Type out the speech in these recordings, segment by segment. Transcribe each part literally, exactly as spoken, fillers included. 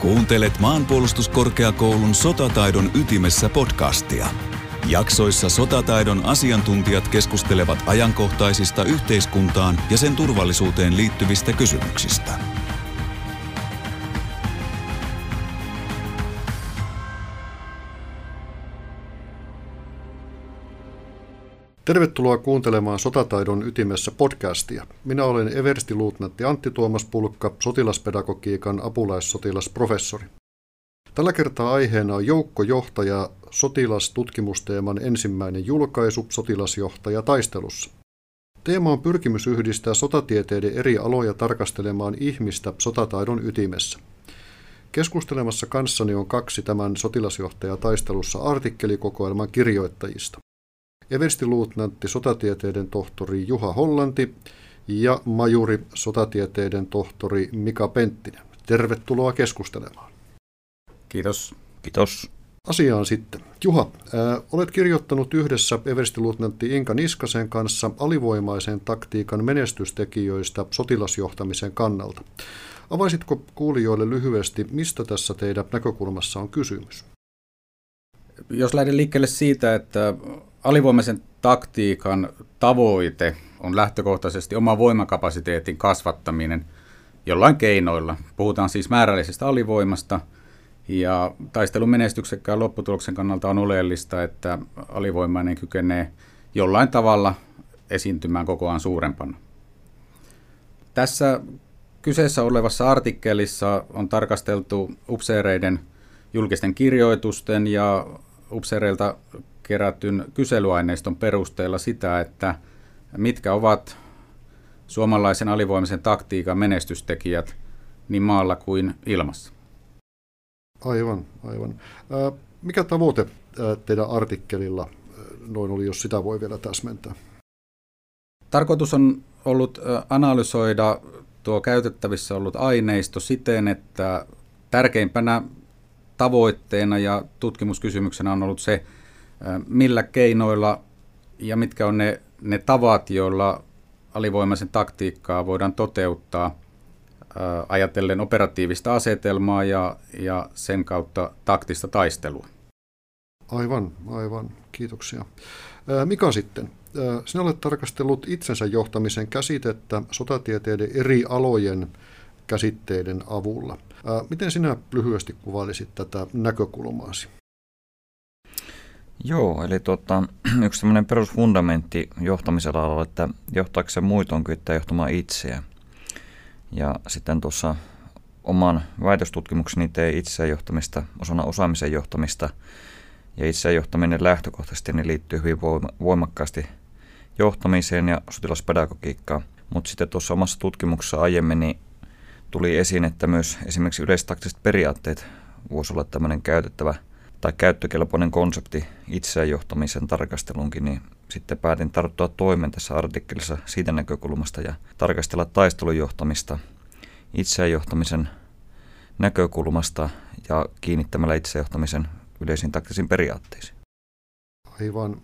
Kuuntelet Maanpuolustuskorkeakoulun Sotataidon ytimessä podcastia. Jaksoissa sotataidon asiantuntijat keskustelevat ajankohtaisista yhteiskuntaan ja sen turvallisuuteen liittyvistä kysymyksistä. Tervetuloa kuuntelemaan Sotataidon ytimessä podcastia. Minä olen everstiluutnantti Antti Tuomas Pulkka, sotilaspedagogiikan apulaissotilasprofessori. Tällä kertaa aiheena on joukkojohtaja sotilastutkimusteeman ensimmäinen julkaisu Sotilasjohtaja taistelussa. Teema on pyrkimys yhdistää sotatieteiden eri aloja tarkastelemaan ihmistä sotataidon ytimessä. Keskustelemassa kanssani on kaksi tämän Sotilasjohtaja taistelussa artikkelikokoelman kirjoittajista. Everstiluutnantti sotatieteiden tohtori Juha Hollanti ja majuri sotatieteiden tohtori Mika Penttinen. Tervetuloa keskustelemaan. Kiitos. Kiitos. Asiaan sitten. Juha, ää, olet kirjoittanut yhdessä everstiluutnantti Inka Niskasen kanssa alivoimaisen taktiikan menestystekijöistä sotilasjohtamisen kannalta. Avaisitko kuulijoille lyhyesti, mistä tässä teidän näkökulmassa on kysymys? Jos lähden liikkeelle siitä, että alivoimaisen taktiikan tavoite on lähtökohtaisesti oman voimakapasiteetin kasvattaminen jollain keinoilla. Puhutaan siis määrällisestä alivoimasta, ja taistelun menestyksekkään lopputuloksen kannalta on oleellista, että alivoimainen kykenee jollain tavalla esiintymään kokoaan suurempana. Tässä kyseessä olevassa artikkelissa on tarkasteltu upseereiden julkisten kirjoitusten ja upseereilta kerätyn kyselyaineiston perusteella sitä, että mitkä ovat suomalaisen alivoimaisen taktiikan menestystekijät niin maalla kuin ilmassa. Aivan, aivan. Mikä tavoite teidän artikkelilla noin oli, jos sitä voi vielä täsmentää? Tarkoitus on ollut analysoida tuo käytettävissä ollut aineisto siten, että tärkeimpänä tavoitteena ja tutkimuskysymyksenä on ollut se, millä keinoilla ja mitkä on ne, ne tavat, joilla alivoimaisen taktiikkaa voidaan toteuttaa ää, ajatellen operatiivista asetelmaa ja, ja sen kautta taktista taistelua. Aivan, aivan. Kiitoksia. Ää, Mika sitten, ää, sinä olet tarkastellut itsensä johtamisen käsitettä sotatieteiden eri alojen käsitteiden avulla. Ää, miten sinä lyhyesti kuvailisit tätä näkökulmaasi? Joo, eli tuota, yksi tämmöinen perusfundamentti johtamisalalla on, että johtaako se muita on kyettä johtamaan itseä. Ja sitten tuossa oman väitöstutkimukseni tein itseä johtamista osana osaamisen johtamista. Ja itseä johtaminen lähtökohtaisesti niin liittyy hyvin voimakkaasti johtamiseen ja sotilaspedagogiikkaan. Mutta sitten tuossa omassa tutkimuksessa aiemmin niin tuli esiin, että myös esimerkiksi yleistaktiset periaatteet voisi olla tämmöinen käytettävä tai käyttökelpoinen konsepti itseään johtamisen tarkastelunkin, niin sitten päätin tarttua toimeen tässä artikkelissa siitä näkökulmasta ja tarkastella taistelun johtamista itseään johtamisen näkökulmasta ja kiinnittämällä itseään johtamisen yleisiin taktisiin periaatteisiin. Aivan.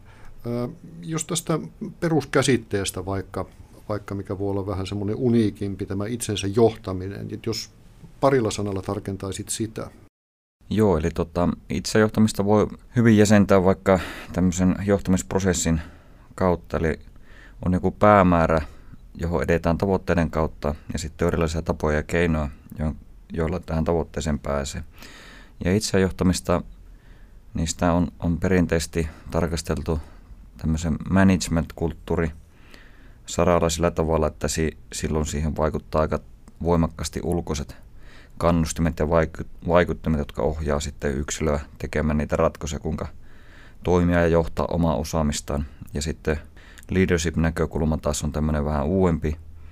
Jos tästä peruskäsitteestä vaikka, vaikka mikä voi olla vähän semmoinen uniikimpi tämä itsensä johtaminen, että jos parilla sanalla tarkentaisit sitä. Joo, eli tota, itsejohtamista voi hyvin jäsentää vaikka tämmöisen johtamisprosessin kautta, eli on joku päämäärä, johon edetään tavoitteiden kautta, ja sitten on erilaisia tapoja ja keinoja, joilla tähän tavoitteeseen pääsee. Ja itsejohtamista, niistä on, on perinteisesti tarkasteltu tämmöisen management-kulttuuri saralla sillä tavalla, että si, silloin siihen vaikuttaa aika voimakkaasti ulkoiset kannustimet ja vaikuttimet, jotka ohjaa sitten yksilöä tekemään niitä ratkaisuja, kuinka toimia ja johtaa omaa osaamistaan. Ja sitten leadership-näkökulma taas on tämmöinen vähän uudempi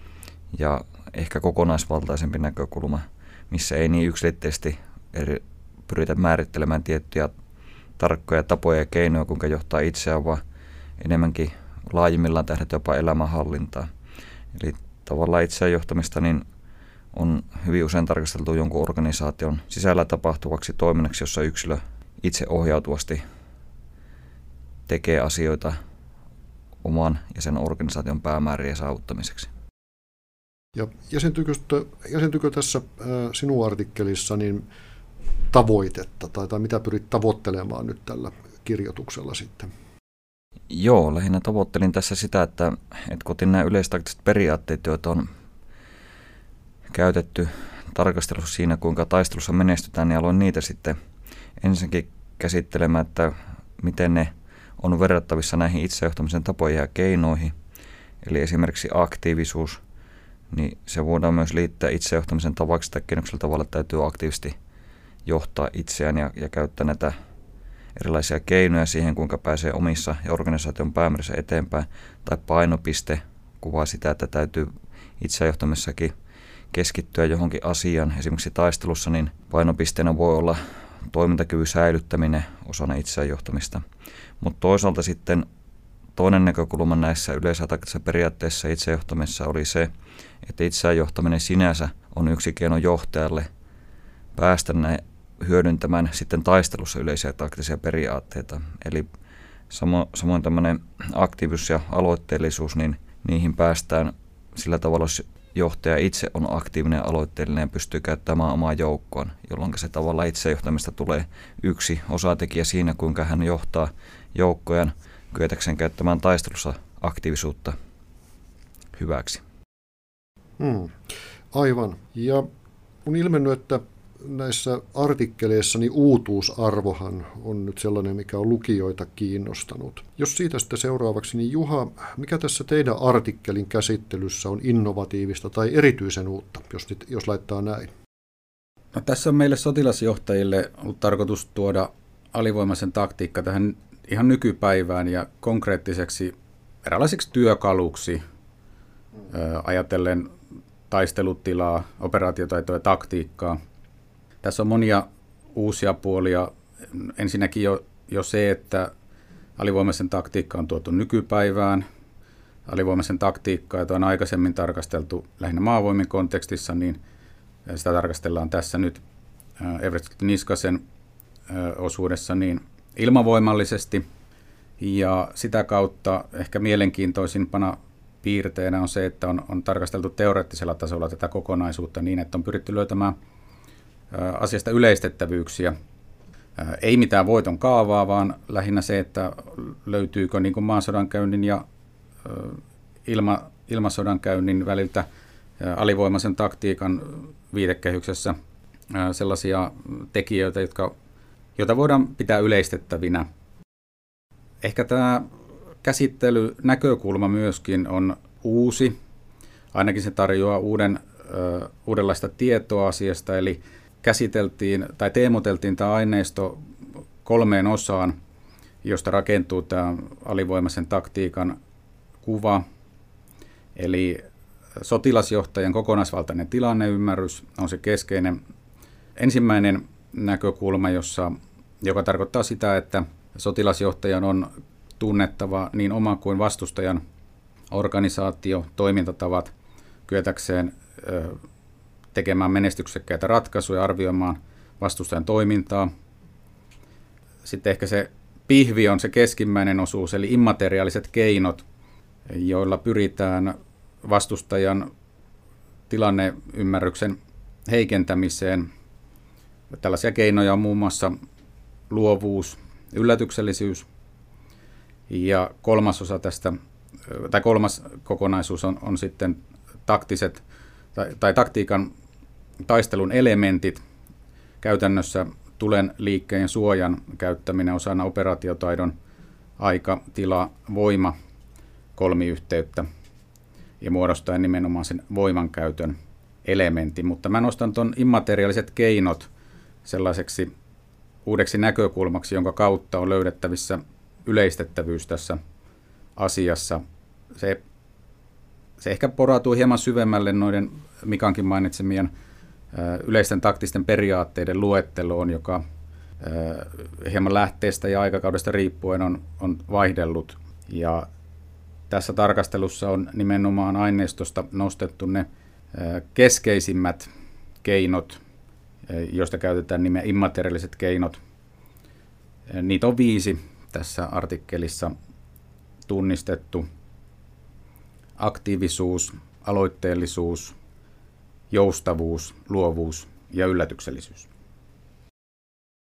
ja ehkä kokonaisvaltaisempi näkökulma, missä ei niin yksilitteisesti eri, pyritä määrittelemään tiettyjä tarkkoja tapoja ja keinoja, kuinka johtaa itseään, vaan enemmänkin laajimmillaan tähdät jopa elämänhallintaa. Eli tavallaan itseään johtamista niin on hyvin usein tarkasteltu jonkun organisaation sisällä tapahtuvaksi toiminnaksi, jossa yksilö itse ohjautuvasti tekee asioita oman ja sen organisaation päämäärien saavuttamiseksi. Ja jäsentyykö, jäsentyykö tässä sinun artikkelissa niin tavoitetta tai, tai mitä pyrit tavoittelemaan nyt tällä kirjoituksella sitten? Joo, lähinnä tavoittelin tässä sitä, että, että kun otin nämä yleistaktiset periaatteet, joita on käytetty tarkastelussa siinä, kuinka taistelussa menestytään, niin aloin niitä sitten ensinnäkin käsittelemään, että miten ne on verrattavissa näihin itsejohtamisen tapoihin ja keinoihin. Eli esimerkiksi aktiivisuus, niin se voidaan myös liittää itsejohtamisen tavaksi tai keinoksella tavalla, että täytyy aktiivisesti johtaa itseään ja, ja käyttää näitä erilaisia keinoja siihen, kuinka pääsee omissa ja organisaation päämäärissä eteenpäin. Tai painopiste kuvaa sitä, että täytyy itsejohtamisessakin keskittyä johonkin asiaan. Esimerkiksi taistelussa niin painopisteenä voi olla toimintakyvyn säilyttäminen osana itsejohtamista. Mutta toisaalta sitten toinen näkökulma näissä yleistaktisissa periaatteissa itsejohtamisessa oli se, että itsejohtaminen sinänsä on yksi keino johtajalle päästä näin hyödyntämään sitten taistelussa yleisiä taktisia periaatteita. Eli samo, samoin tämmöinen aktiivisuus ja aloitteellisuus, niin niihin päästään sillä tavalla, jos johtaja itse on aktiivinen ja aloitteellinen ja pystyy käyttämään omaa joukkoon, jolloin se tavalla itsejohtamista tulee yksi osatekijä siinä, kuinka hän johtaa joukkojan kyetäkseen käyttämään taistelussa aktiivisuutta hyväksi. Hmm, aivan. Ja on ilmennyt, että näissä artikkeleissa niin uutuusarvohan on nyt sellainen, mikä on lukijoita kiinnostanut. Jos siitä sitten seuraavaksi, niin Juha, mikä tässä teidän artikkelin käsittelyssä on innovatiivista tai erityisen uutta, jos, nyt, jos laittaa näin? No, tässä on meille sotilasjohtajille ollut tarkoitus tuoda alivoimaisen taktiikka tähän ihan nykypäivään ja konkreettiseksi eräänlaiseksi työkaluksi ää, ajatellen taistelutilaa, operaatiotaitoa ja taktiikkaa. Tässä on monia uusia puolia. Ensinnäkin jo, jo se, että alivoimaisen taktiikka on tuotu nykypäivään. Alivoimaisen taktiikkaa, jota on aikaisemmin tarkasteltu lähinnä maavoimien kontekstissa, niin sitä tarkastellaan tässä nyt Everst Niskasen osuudessa niin ilmavoimallisesti. Ja sitä kautta ehkä mielenkiintoisimpana piirteenä on se, että on, on tarkasteltu teoreettisella tasolla tätä kokonaisuutta niin, että on pyritty löytämään asiasta yleistettävyyksiä. Ei mitään voiton kaavaa, vaan lähinnä se, että löytyykö niin kuin maasodankäynnin ja ilma, ilmasodankäynnin väliltä alivoimaisen taktiikan viitekehyksessä sellaisia tekijöitä, jotka, joita voidaan pitää yleistettävinä. Ehkä tämä käsittelynäkökulma myöskin on uusi. Ainakin se tarjoaa uuden, ö, uudenlaista tietoa asiasta, eli käsiteltiin tai teemoteltiin tämä aineisto kolmeen osaan, josta rakentuu tämä alivoimaisen taktiikan kuva. Eli sotilasjohtajan kokonaisvaltainen tilanneymmärrys on se keskeinen ensimmäinen näkökulma, jossa, joka tarkoittaa sitä, että sotilasjohtajan on tunnettava niin oma kuin vastustajan organisaatio, toimintatavat kyetäkseen ö, tekemään menestyksekkäitä ratkaisuja, arvioimaan vastustajan toimintaa. Sitten ehkä se pihvi on se keskimmäinen osuus, eli immateriaaliset keinot, joilla pyritään vastustajan tilanneymmärryksen heikentämiseen. Tällaisia keinoja on muun muassa luovuus, yllätyksellisyys. Ja kolmas osa tästä, tai kolmas kokonaisuus on, on sitten taktiset, tai, tai taktiikan taistelun elementit, käytännössä tulen, liikkeen ja suojan käyttäminen osana operaatiotaidon aika, tila, voima, kolmiyhteyttä ja muodostaen nimenomaan sen voimankäytön elementin. Mutta mä nostan tuon immateriaaliset keinot sellaiseksi uudeksi näkökulmaksi, jonka kautta on löydettävissä yleistettävyys tässä asiassa. Se, se ehkä porautuu hieman syvemmälle noiden Mikankin mainitsemien ä, yleisten taktisten periaatteiden luetteloon, joka ä, hieman lähteestä ja aikakaudesta riippuen on, on vaihdellut. Ja tässä tarkastelussa on nimenomaan aineistosta nostettu ne ä, keskeisimmät keinot, ä, joista käytetään nimeä immateriaaliset keinot. Ä, niitä on viisi tässä artikkelissa tunnistettu: aktiivisuus, aloitteellisuus, joustavuus, luovuus ja yllätyksellisyys.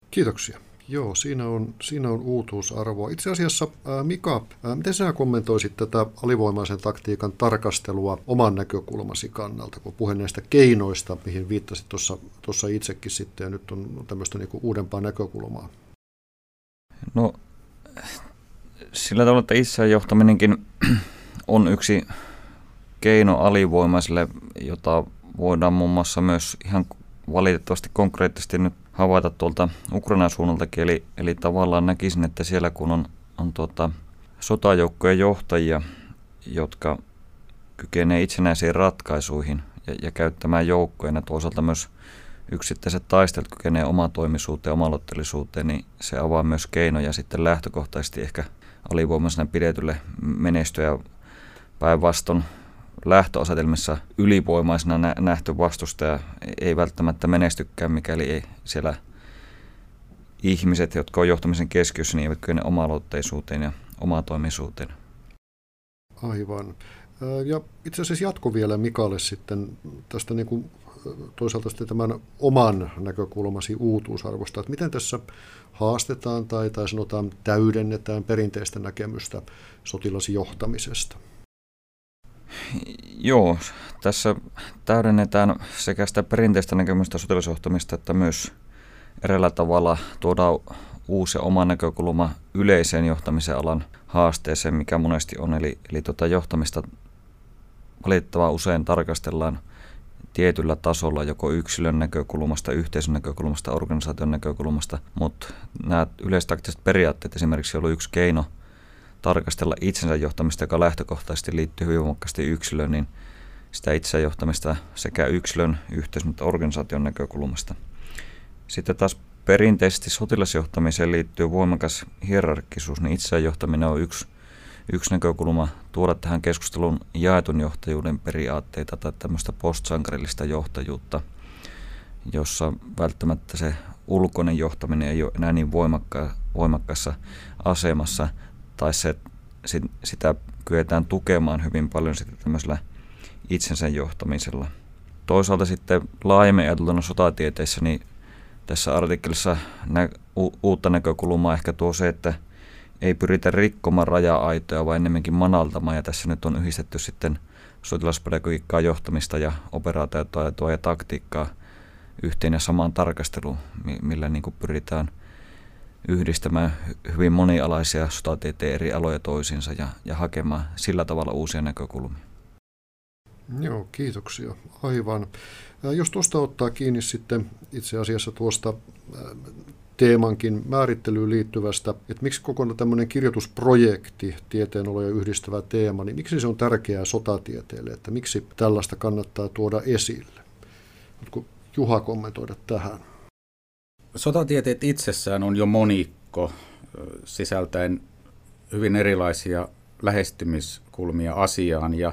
Kiitoksia. Joo, siinä on, siinä on uutuusarvoa. Itse asiassa, ää, Mika, ää, miten sinä kommentoisit tätä alivoimaisen taktiikan tarkastelua oman näkökulmasi kannalta, kun puhun näistä keinoista, mihin viittasit tuossa itsekin sitten, ja nyt on tämmöistä niinku uudempaa näkökulmaa? No, sillä tavalla, että itseään johtaminenkin on yksi keino alivoimaiselle, jota voidaan muun muassa myös ihan valitettavasti konkreettisesti nyt havaita tuolta Ukrainan suunnaltakin, eli, eli tavallaan näkisin, että siellä kun on, on tuota, sotajoukkojen johtajia, jotka kykenevät itsenäisiin ratkaisuihin ja, ja käyttämään joukkoja, ja toisaalta myös yksittäiset taistelut kykenevät omatoimisuuteen ja omaloitteellisuuteen, niin se avaa myös keinoja sitten lähtökohtaisesti ehkä alivoimaisena pidetylle menestyä päinvastoin lähtöasetelmissa ylivoimaisena nähty vastustaja ei välttämättä menestykään, mikäli ei siellä ihmiset, jotka on johtamisen keskiössä, niin eivät kykene oma-aloitteisuuteen ja omatoimisuuteen. Aivan. Ja itse asiassa jatko vielä Mikalle sitten tästä niin kuin toisaalta sitten tämän oman näkökulmasi uutuusarvosta, että miten tässä haastetaan tai, tai sanotaan täydennetään perinteistä näkemystä sotilasjohtamisesta? Joo, tässä täydennetään sekä sitä perinteistä näkemystä sotilasjohtamista, että myös eräällä tavalla tuodaan uusi oma näkökulma yleiseen johtamisen alan haasteeseen, mikä monesti on. Eli, eli tuota johtamista valitettavan usein tarkastellaan tietyllä tasolla, joko yksilön näkökulmasta, yhteisön näkökulmasta, organisaation näkökulmasta, mutta nämä yleistaktiset periaatteet esimerkiksi on ollut yksi keino tarkastella itsensä johtamista, joka lähtökohtaisesti liittyy hyvin voimakkaasti yksilöön, niin sitä itsensä johtamista sekä yksilön, yhteisön että organisaation näkökulmasta. Sitten taas perinteisesti sotilasjohtamiseen liittyy voimakas hierarkkisuus, niin itsensä johtaminen on yksi, yksi näkökulma tuoda tähän keskusteluun jaetun johtajuuden periaatteita tai tämmöistä postsankarillista johtajuutta, jossa välttämättä se ulkoinen johtaminen ei ole enää niin voimakka, voimakkaassa asemassa, tai se, sitä kyetään tukemaan hyvin paljon sitten tämmöisellä itsensä johtamisella. Toisaalta sitten laajemmin ajateltuna sotatieteissä, niin tässä artikkelissa nä, u, uutta näkökulmaa ehkä tuo se, että ei pyritä rikkomaan raja-aitoja, vaan enemmänkin manaltamaan, ja tässä nyt on yhdistetty sitten sotilaspedagogiikkaa, johtamista ja operaatiotaitoa ja taktiikkaa yhteen ja samaan tarkasteluun, millä niin kuin pyritään yhdistämään hyvin monialaisia sotatieteen eri aloja toisiinsa ja, ja hakemaan sillä tavalla uusia näkökulmia. Joo, kiitoksia. Aivan. Jos tuosta ottaa kiinni sitten itse asiassa tuosta teemankin määrittelyyn liittyvästä, että miksi kokonaan tämmöinen kirjoitusprojekti, tieteenoloja yhdistävä teema, niin miksi se on tärkeää sotatieteelle, että miksi tällaista kannattaa tuoda esille? Voitko Juha kommentoida tähän? Sotatieteet itsessään on jo monikko sisältäen hyvin erilaisia lähestymiskulmia asiaan, ja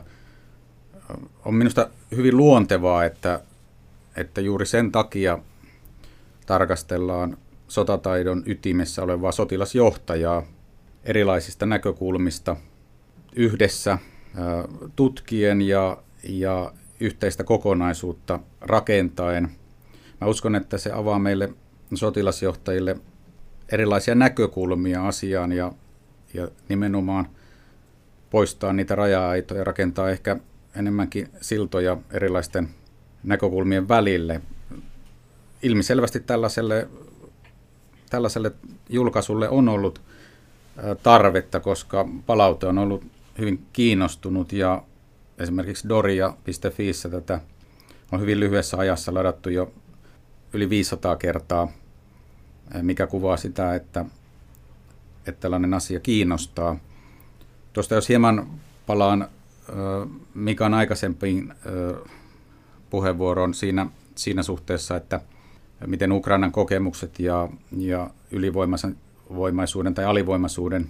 on minusta hyvin luontevaa, että, että juuri sen takia tarkastellaan sotataidon ytimessä olevaa sotilasjohtajaa erilaisista näkökulmista yhdessä tutkien ja, ja yhteistä kokonaisuutta rakentaen. Mä uskon, että se avaa meille sotilasjohtajille erilaisia näkökulmia asiaan ja, ja nimenomaan poistaa niitä raja-aitoja ja rakentaa ehkä enemmänkin siltoja erilaisten näkökulmien välille. Ilmiselvästi tällaiselle, tällaiselle julkaisulle on ollut tarvetta, koska palaute on ollut hyvin kiinnostunut, ja esimerkiksi doria piste fiissä tätä on hyvin lyhyessä ajassa ladattu jo yli viisisataa kertaa, mikä kuvaa sitä, että, että tällainen asia kiinnostaa. Tuosta jos hieman palaan Mikan aikaisempiin puheenvuoroon siinä, siinä suhteessa, että miten Ukrainan kokemukset ja, ja ylivoimaisuuden tai alivoimaisuuden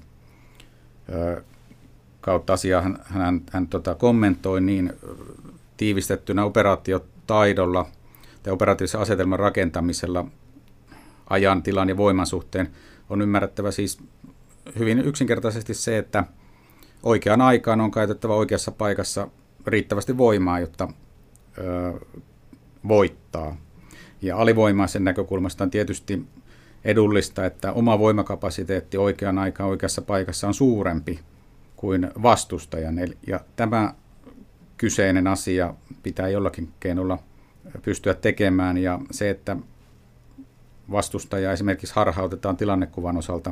kautta asiaa hän, hän, hän tota, kommentoi, niin tiivistettynä operaatiotaidolla tai operatiivisen asetelman rakentamisella ajan, tilan ja voiman suhteen on ymmärrettävä siis hyvin yksinkertaisesti se, että oikeaan aikaan on käytettävä oikeassa paikassa riittävästi voimaa, jotta ö, voittaa. Ja alivoimaisen näkökulmasta on tietysti edullista, että oma voimakapasiteetti oikean aikaan oikeassa paikassa on suurempi kuin vastustajan. Ja tämä kyseinen asia pitää jollakin keinolla pystyä tekemään, ja se, että vastustaja esimerkiksi harhautetaan tilannekuvan osalta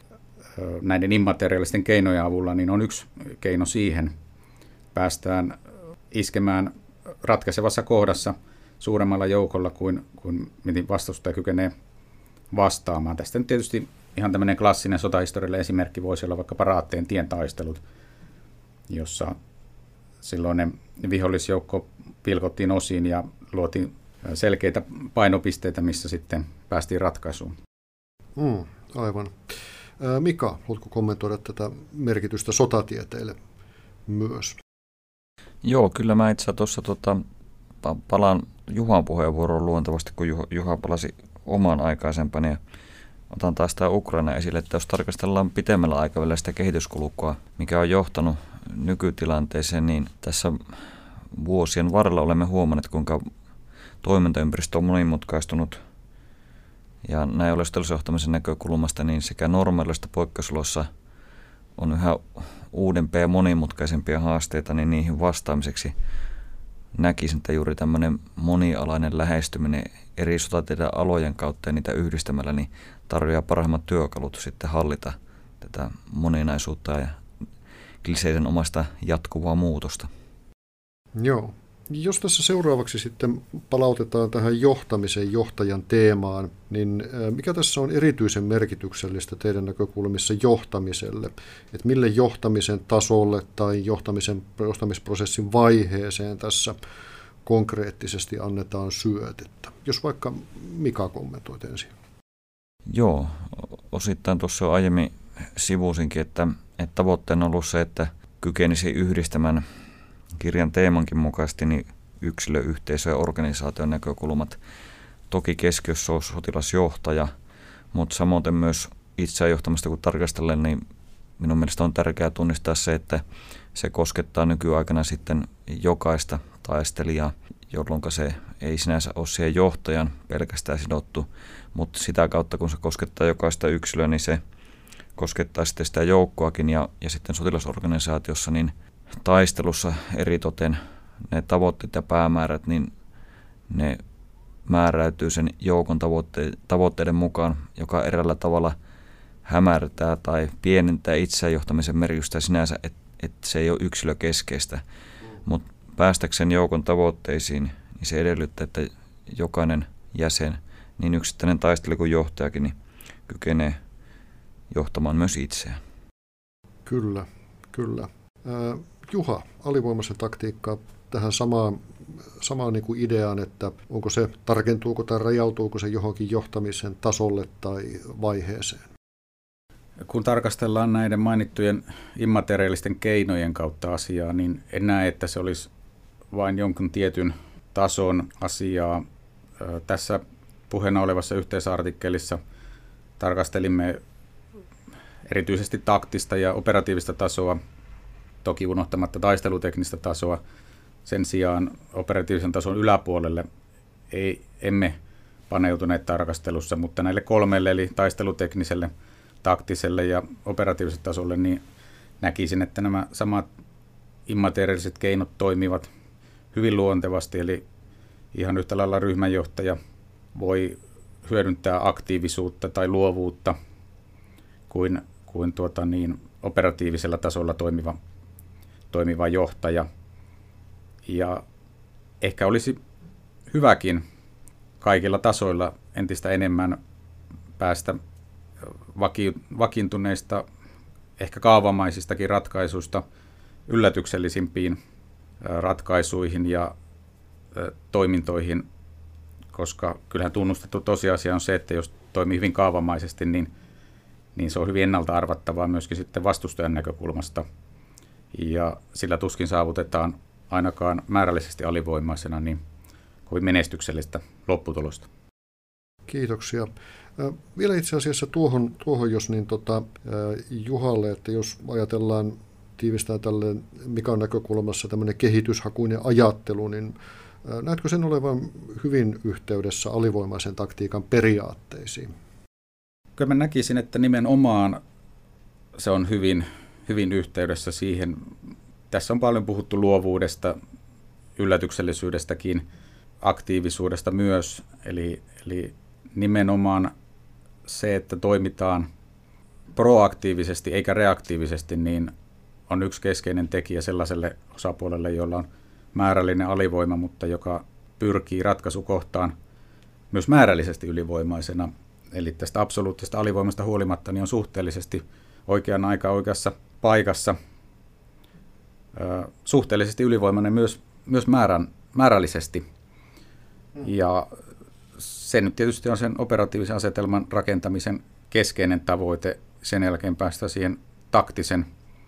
näiden immateriaalisten keinojen avulla, niin on yksi keino siihen. Päästään iskemään ratkaisevassa kohdassa suuremmalla joukolla kuin, kuin miten vastustaja kykenee vastaamaan. Tästä nyt tietysti ihan tämmöinen klassinen sotahistoriallinen esimerkki voisi olla vaikka Raatteen tien taistelut, jossa silloinen vihollisjoukko pilkottiin osiin ja luotiin selkeitä painopisteitä, missä sitten päästiin ratkaisuun. Mm, aivan. Mika, haluatko kommentoida tätä merkitystä sotatieteelle myös? Joo, kyllä mä itse tuossa tota, palaan Juhan puheenvuoroon luontevasti, kun Juha, Juha palasi omaan aikaisempani. Ja otan taas tämä Ukraina esille, että jos tarkastellaan pitemmällä aikavälillä sitä kehityskulkua, mikä on johtanut nykytilanteeseen, niin tässä vuosien varrella olemme huomanneet, kuinka toimintaympäristö on monimutkaistunut. Ja näin oleskelusjohtamisen näkökulmasta niin sekä normaalista poikkeusolossa on yhä uudempia ja monimutkaisempia haasteita, niin niihin vastaamiseksi näkisin, että juuri tämmöinen monialainen lähestyminen eri sotatieteen alojen kautta ja niitä yhdistämällä niin tarjoaa parhaimmat työkalut sitten hallita tätä moninaisuutta ja kliseisen omasta jatkuvaa muutosta. Joo. Jos tässä seuraavaksi sitten palautetaan tähän johtamisen johtajan teemaan, niin mikä tässä on erityisen merkityksellistä teidän näkökulmissa johtamiselle? Että mille johtamisen tasolle tai johtamisen, johtamisprosessin vaiheeseen tässä konkreettisesti annetaan syötettä? Jos vaikka Mika kommentoit ensin. Joo, osittain tuossa jo aiemmin sivusinkin, että, että tavoitteena on ollut se, että kykenisi yhdistämään kirjan teemankin mukaisesti niin yksilö, yhteisö ja organisaation näkökulmat. Toki keskiössä on sotilasjohtaja, mutta samoin myös itseään johtamista kun tarkastellaan, niin minun mielestä on tärkeää tunnistaa se, että se koskettaa nykyaikana sitten jokaista taistelijaa, jolloin se ei sinänsä ole siihen johtajan pelkästään sidottu, mutta sitä kautta kun se koskettaa jokaista yksilöä, niin se koskettaa sitten sitä joukkoakin ja, ja sitten sotilasorganisaatiossa, niin taistelussa eritoten ne tavoitteet ja päämäärät, niin ne määräytyy sen joukon tavoitte- tavoitteiden mukaan, joka eräällä tavalla hämärtää tai pienentää itseään johtamisen merkitystä sinänsä, että et se ei ole yksilökeskeistä. Mutta päästäkseen joukon tavoitteisiin, niin se edellyttää, että jokainen jäsen, niin yksittäinen taistelija kuin johtajakin, niin kykenee johtamaan myös itseään. Kyllä, kyllä. Juha, alivoimaisen taktiikkaa tähän samaan, samaan niin kuin ideaan, että onko se, tarkentuuko tai rajautuuko se johonkin johtamisen tasolle tai vaiheeseen? Kun tarkastellaan näiden mainittujen immateriaalisten keinojen kautta asiaa, niin en näe, että se olisi vain jonkun tietyn tason asiaa. Tässä puheena olevassa yhteisartikkelissa tarkastelimme erityisesti taktista ja operatiivista tasoa, toki unohtamatta taisteluteknistä tasoa. Sen sijaan operatiivisen tason yläpuolelle ei, emme paneutuneet tarkastelussa, mutta näille kolmelle, eli taistelutekniselle, taktiselle ja operatiiviselle tasolle, niin näkisin, että nämä samat immateriaaliset keinot toimivat hyvin luontevasti, eli ihan yhtä lailla ryhmänjohtaja voi hyödyntää aktiivisuutta tai luovuutta kuin, kuin tuota niin, operatiivisella tasolla toimiva, toimiva johtaja. Ja ehkä olisi hyväkin kaikilla tasoilla entistä enemmän päästä vaki, vakiintuneista, ehkä kaavamaisistakin ratkaisuista yllätyksellisimpiin ratkaisuihin ja toimintoihin, koska kyllähän tunnustettu tosiasia on se, että jos toimii hyvin kaavamaisesti, niin, niin se on hyvin ennalta arvattavaa myöskin sitten vastustajan näkökulmasta. Ja sillä tuskin saavutetaan ainakaan määrällisesti alivoimaisena niin kovin menestyksellistä lopputulosta. Kiitoksia. Vielä itse asiassa tuohon, tuohon jos niin tota, Juhalle, että jos ajatellaan tiivistää tälle Mikan näkökulmassa tämmöinen kehityshakuinen ajattelu, niin näetkö sen olevan hyvin yhteydessä alivoimaisen taktiikan periaatteisiin? Kyllä mä näkisin, että nimenomaan se on hyvin, hyvin yhteydessä siihen. Tässä on paljon puhuttu luovuudesta, yllätyksellisyydestäkin, aktiivisuudesta myös. Eli, eli nimenomaan se, että toimitaan proaktiivisesti eikä reaktiivisesti, niin on yksi keskeinen tekijä sellaiselle osapuolelle, jolla on määrällinen alivoima, mutta joka pyrkii ratkaisukohtaan myös määrällisesti ylivoimaisena. Eli tästä absoluuttisesta alivoimasta huolimatta niin on suhteellisesti oikean aikaan oikeassa paikassa ö, suhteellisesti ylivoimainen myös, myös määrän, määrällisesti. Ja se nyt tietysti on sen operatiivisen asetelman rakentamisen keskeinen tavoite. Sen jälkeen päästä siihen taktisen,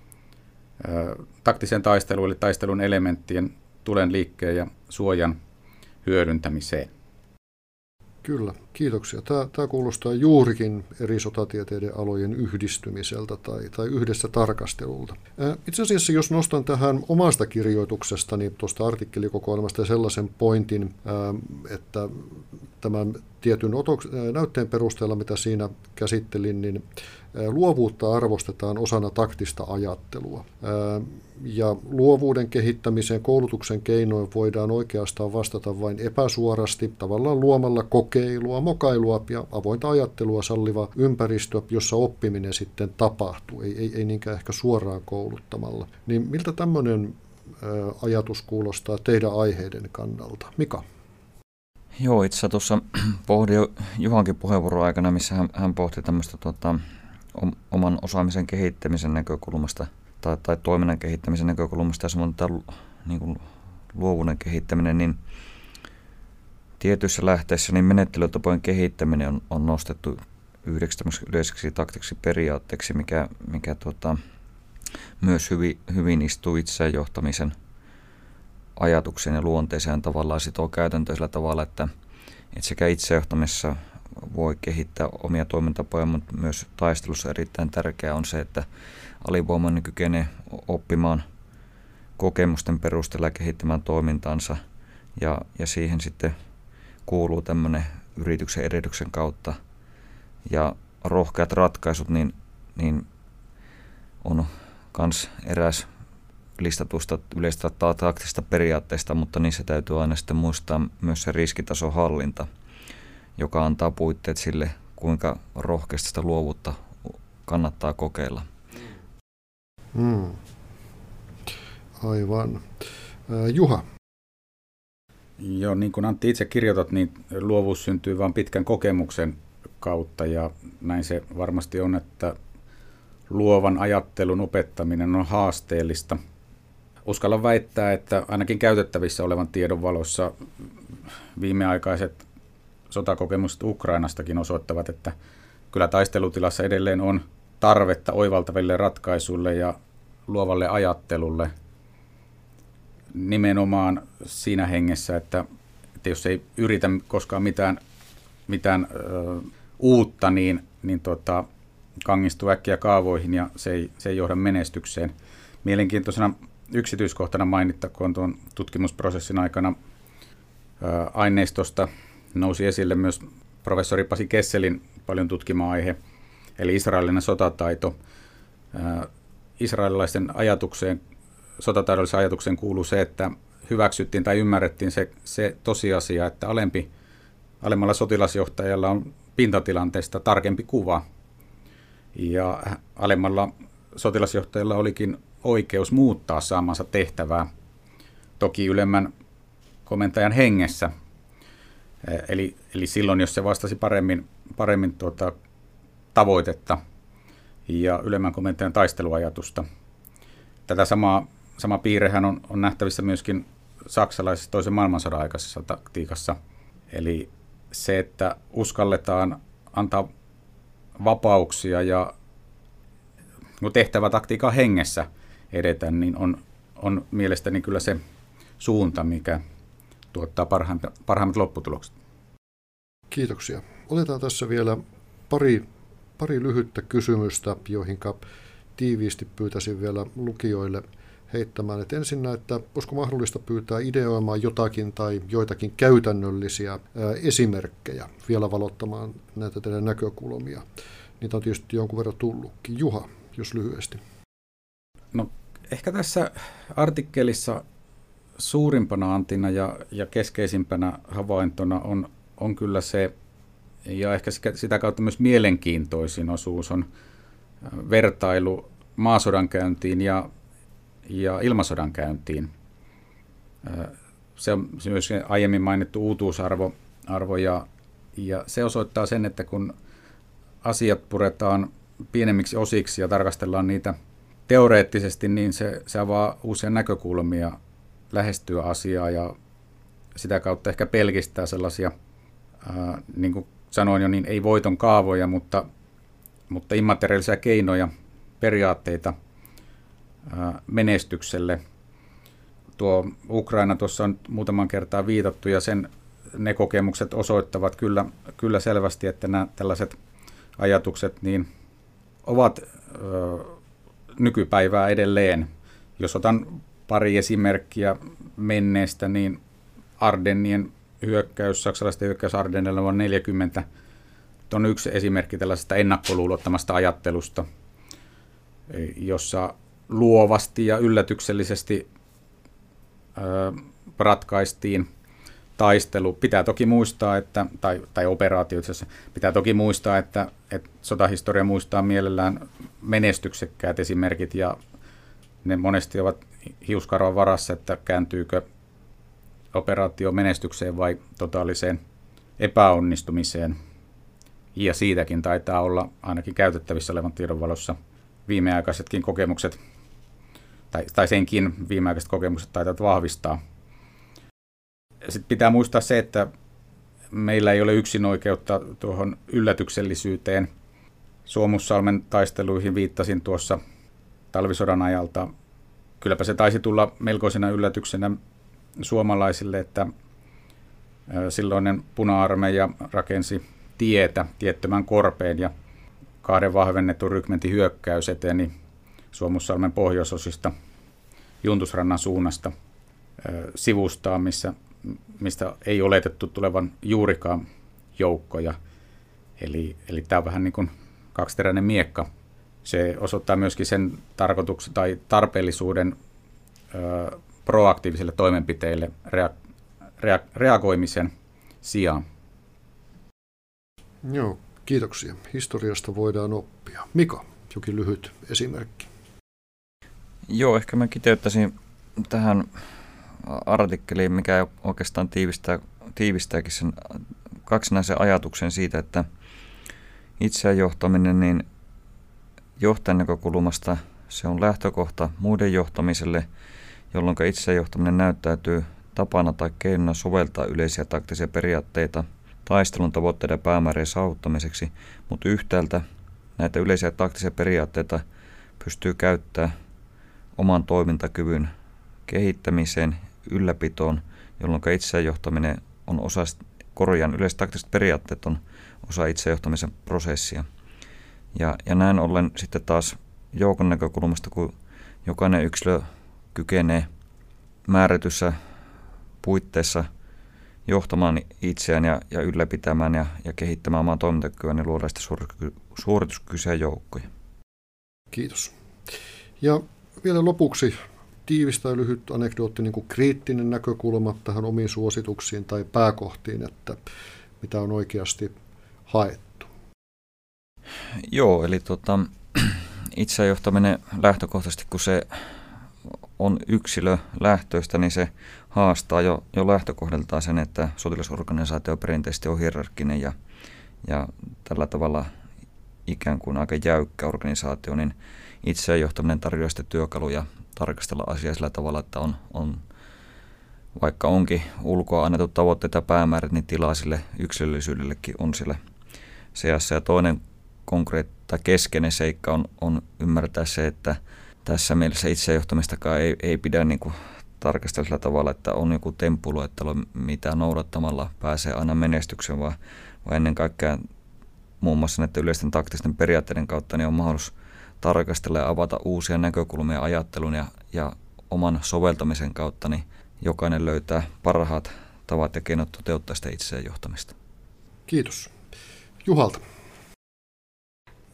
ö, taktisen taisteluun, eli taistelun elementtien, tulen, liikkeen ja suojan hyödyntämiseen. Kyllä, kiitoksia. Tämä, tämä kuulostaa juurikin eri sotatieteiden alojen yhdistymiseltä tai, tai yhdessä tarkastelulta. Itse asiassa, jos nostan tähän omasta kirjoituksestani tuosta artikkelikokoelmasta sellaisen pointin, että tämän tietyn otoks- näytteen perusteella, mitä siinä käsittelin, niin luovuutta arvostetaan osana taktista ajattelua. Ja luovuuden kehittämiseen koulutuksen keinoin voidaan oikeastaan vastata vain epäsuorasti, tavallaan luomalla kokeilua, mokailua ja avointa ajattelua salliva ympäristö, jossa oppiminen sitten tapahtuu, ei, ei, ei niinkään ehkä suoraan kouluttamalla. Niin miltä tämmöinen ajatus kuulostaa teidän aiheiden kannalta? Mika? Joo, itse asiassa tuossa pohdin Juhankin puheenvuoron aikana, missä hän, hän pohti tämmöistä tota, oman osaamisen kehittämisen näkökulmasta tai, tai toiminnan kehittämisen näkökulmasta ja samoin tämä niin kuin luovuuden kehittäminen, niin tietyissä lähteissä niin menettelytapojen kehittäminen on, on nostettu yhdeksi tämmöiseksi yleiseksi taktiseksi periaatteeksi, mikä, mikä tota, myös hyvin, hyvin istuu itseään johtamisen ajatukseen ja luonteeseen tavallaan sitoo käytäntöön sillä tavalla, että, että sekä itsejohtamisessa voi kehittää omia toimintapoja, mutta myös taistelussa erittäin tärkeää on se, että alivoimainen kykenee oppimaan kokemusten perusteella ja kehittämään toimintansa ja, ja siihen sitten kuuluu tämmöinen yrityksen erityksen kautta ja rohkeat ratkaisut, niin, niin on myös eräs listatusta yleistä taktisista periaatteista, mutta niissä täytyy aina sitten muistaa myös se riskitason hallinta, joka antaa puitteet sille, kuinka rohkeasti sitä luovuutta kannattaa kokeilla. Hmm. Aivan. Äh, Juha. Joo, niin kuin Antti itse kirjoitat, niin luovuus syntyy vain pitkän kokemuksen kautta ja näin se varmasti on, että luovan ajattelun opettaminen on haasteellista. Uskallan väittää, että ainakin käytettävissä olevan tiedon valossa viimeaikaiset sotakokemukset Ukrainastakin osoittavat, että kyllä taistelutilassa edelleen on tarvetta oivaltaville ratkaisuille ja luovalle ajattelulle nimenomaan siinä hengessä, että, että jos ei yritä koskaan mitään, mitään ö, uutta, niin, niin tota, kangistuu äkkiä kaavoihin ja se ei, se ei johda menestykseen. Mielenkiintoisena yksityiskohtana mainittakoon tuon tutkimusprosessin aikana ää, aineistosta nousi esille myös professori Pasi Kesselin paljon tutkima aihe, eli israelinen sotataito. Ää, israelilaisten ajatukseen, sotataidolliseen ajatukseen kuuluu se, että hyväksyttiin tai ymmärrettiin se, se tosiasia, että alempi, alemmalla sotilasjohtajalla on pintatilanteesta tarkempi kuva. Ja alemmalla sotilasjohtajalla olikin oikeus muuttaa saamansa tehtävää, toki ylemmän komentajan hengessä. Eli, eli silloin, jos se vastasi paremmin, paremmin tuota, tavoitetta ja ylemmän komentajan taisteluajatusta. Tätä samaa, sama piirrehän on, on nähtävissä myöskin saksalaisessa toisen maailmansodan aikaisessa taktiikassa. Eli se, että uskalletaan antaa vapauksia ja tehtävätaktiikan hengessä edetä, niin on, on mielestäni kyllä se suunta, mikä tuottaa parhaimmat, parhaimmat lopputulokset. Kiitoksia. Otetaan tässä vielä pari, pari lyhyttä kysymystä, joihin tiiviisti pyytäisin vielä lukijoille heittämään. Et ensinnä, että olisiko mahdollista pyytää ideoimaan jotakin tai joitakin käytännöllisiä ää, esimerkkejä vielä valottamaan näitä teidän näkökulmia. niitä on tietysti jonkun verran tullutkin. Juha, jos lyhyesti. No ehkä tässä artikkelissa suurimpana antina ja, ja keskeisimpänä havaintona on, on kyllä se, ja ehkä sitä kautta myös mielenkiintoisin osuus on vertailu maasodankäyntiin ja, ja ilmasodankäyntiin. Se on myös aiemmin mainittu uutuusarvo arvo ja, ja se osoittaa sen, että kun asiat puretaan pienemmiksi osiksi ja tarkastellaan niitä teoreettisesti, niin se, se avaa uusia näkökulmia lähestyä asiaa ja sitä kautta ehkä pelkistää sellaisia, ää, niin kuin sanoin jo, niin ei voiton kaavoja, mutta, mutta immateriaalisia keinoja, periaatteita ää, menestykselle. Tuo Ukraina tuossa on muutaman kertaa viitattu ja sen, ne kokemukset osoittavat kyllä, kyllä selvästi, että nämä tällaiset ajatukset niin ovat ö, nykypäivää edelleen. Jos otan pari esimerkkiä menneestä, niin Ardennien hyökkäys, saksalaisten hyökkäys Ardennilla vuonna neljäkymmentä, on yksi esimerkki tällaisesta ennakkoluulottomasta ajattelusta, jossa luovasti ja yllätyksellisesti ö, ratkaistiin taistelu. Pitää toki muistaa, että, tai, tai operaatio itse asiassa, pitää toki muistaa, että, että sotahistoria muistaa mielellään menestyksekkäät esimerkit, ja ne monesti ovat hiuskarvan varassa, että kääntyykö operaatio menestykseen vai totaaliseen epäonnistumiseen. Ja siitäkin taitaa olla ainakin käytettävissä olevan tiedon valossa viimeaikaisetkin kokemukset, tai, tai senkin viimeaikaiset kokemukset taitavat vahvistaa. Sitten pitää muistaa se, että meillä ei ole yksinoikeutta tuohon yllätyksellisyyteen. Suomussalmen taisteluihin viittasin tuossa talvisodan ajalta. Kylläpä se taisi tulla melkoisena yllätyksenä suomalaisille, että silloinen puna-armeija rakensi tietä tiettömän korpeen ja kahden vahvennetun rykmentin hyökkäys eteni Suomussalmen pohjoisosista Juntusrannan suunnasta sivustaan, missä, mistä ei oletettu tulevan juurikaan joukkoja. Eli, eli tämä on vähän niin kuin kaksiteräinen miekka. Se osoittaa myöskin sen tarkoituksen tai tarpeellisuuden ö, proaktiivisille toimenpiteille rea- rea- reagoimisen sijaan. Joo, kiitoksia. Historiasta voidaan oppia. Mika, jokin lyhyt esimerkki. Joo, ehkä mä kiteyttäisin tähän artikkeliin, mikä oikeastaan tiivistää, tiivistääkin sen kaksinaisen ajatuksen siitä, että itseään johtaminen, niin johtajan näkökulmasta se on lähtökohta muiden johtamiselle, jolloin itseään johtaminen näyttäytyy tapana tai keinona soveltaa yleisiä taktisia periaatteita taistelun tavoitteiden ja päämäärien saavuttamiseksi, mutta yhtäältä näitä yleisiä taktisia periaatteita pystyy käyttämään oman toimintakyvyn kehittämiseen, ylläpitoon, jolloin itseään johtaminen on osa, korjaan yleiset taktiset periaatteet on osa itsejohtamisen prosessia. Ja, ja näin ollen sitten taas joukon näkökulmasta, kun jokainen yksilö kykenee määrätyssä puitteissa johtamaan itseään ja, ja ylläpitämään ja, ja kehittämään omaa toimintakykyä, niin luodaan sitä suorituskykyisiä joukkoja. Kiitos. Ja vielä lopuksi tiivistä ja lyhyt anekdootti, niin kuin kriittinen näkökulma tähän omiin suosituksiin tai pääkohtiin, että mitä on oikeasti haettu. Joo, eli tota, itsejohtaminen lähtökohtaisesti, kun se on yksilölähtöistä, niin se haastaa jo, jo lähtökohdaltaan sen, että sotilasorganisaatio perinteisesti on hierarkkinen ja, ja tällä tavalla ikään kuin aika jäykkä organisaatio, niin itsejohtaminen tarjoaa sitten työkaluja tarkastella asiaa sillä tavalla, että on, on vaikka onkin ulkoa annetut tavoitteet ja päämäärät, niin tilaa sille yksilöllisyydellekin on sillä seassa. Ja toinen konkreettinen tai keskeinen seikka on, on ymmärtää se, että tässä mielessä itsejohtamistakaan ei, ei pidä niin kuin tarkastella sillä tavalla, että on joku temppuluettelo, mitä noudattamalla pääsee aina menestykseen, vaan, vaan ennen kaikkea muun muassa näiden yleisten taktisten periaatteiden kautta niin on mahdollisuus tarkastella ja avata uusia näkökulmia ajattelun ja, ja oman soveltamisen kautta, niin jokainen löytää parhaat tavat ja keinot toteuttaa sitä itseään johtamista. Kiitos. Juhalta.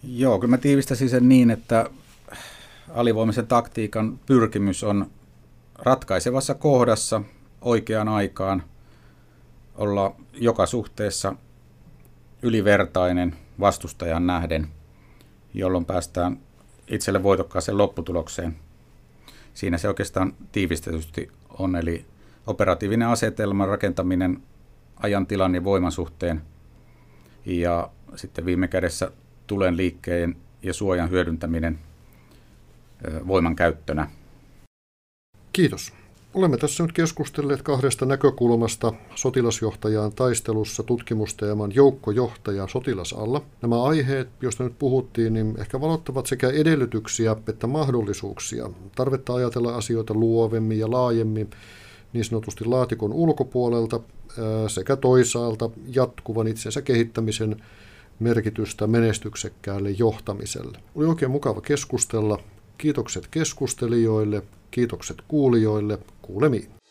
Joo, kyllä mä tiivistäisin sen niin, että alivoimaisen taktiikan pyrkimys on ratkaisevassa kohdassa oikeaan aikaan olla joka suhteessa ylivertainen vastustajan nähden, jolloin päästään itselle voitokkaaseen lopputulokseen. Siinä se oikeastaan tiivistetysti on, eli operatiivinen asetelman rakentaminen ajan, tilan ja voiman suhteen ja sitten viime kädessä tulen, liikkeen ja suojan hyödyntäminen voiman käyttönä. Kiitos. Olemme tässä nyt keskustelleet kahdesta näkökulmasta sotilasjohtajaan taistelussa tutkimusteeman joukkojohtaja sotilasalla. Nämä aiheet, joista nyt puhuttiin, niin ehkä valottavat sekä edellytyksiä että mahdollisuuksia. Tarvetta ajatella asioita luovemmin ja laajemmin niin sanotusti laatikon ulkopuolelta sekä toisaalta jatkuvan itsensä kehittämisen merkitystä menestyksekkäälle johtamiselle. Oli oikein mukava keskustella. Kiitokset keskustelijoille, kiitokset kuulijoille, kuulemiin.